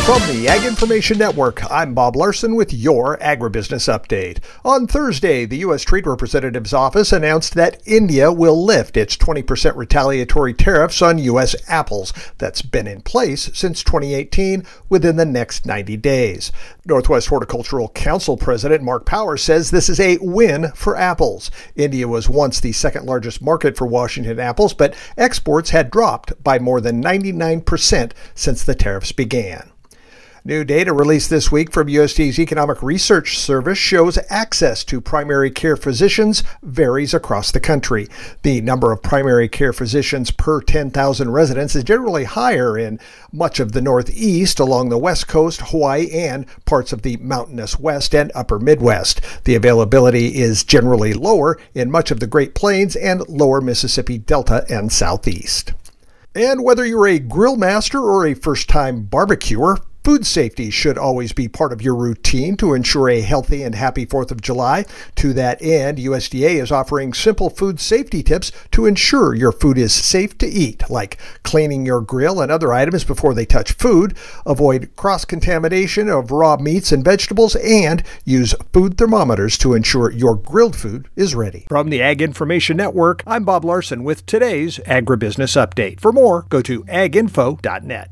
From the Ag Information Network, I'm Bob Larson with your Agribusiness Update. On Thursday, the U.S. Trade Representative's office announced that India will lift its 20% retaliatory tariffs on U.S. apples that's been in place since 2018 within the next 90 days. Northwest Horticultural Council President Mark Powers says this is a win for apples. India was once the second largest market for Washington apples, but exports had dropped by more than 99% since the tariffs began. New data released this week from USDA's Economic Research Service shows access to primary care physicians varies across the country. The number of primary care physicians per 10,000 residents is generally higher in much of the Northeast, along the West Coast, Hawaii, and parts of the mountainous West and Upper Midwest. The availability is generally lower in much of the Great Plains and lower Mississippi Delta and Southeast. And whether you're a grill master or a first-time barbecuer, food safety should always be part of your routine to ensure a healthy and happy 4th of July. To that end, USDA is offering simple food safety tips to ensure your food is safe to eat, like cleaning your grill and other items before they touch food, avoid cross-contamination of raw meats and vegetables, and use food thermometers to ensure your grilled food is ready. From the Ag Information Network, I'm Bob Larson with today's Agribusiness Update. For more, go to aginfo.net.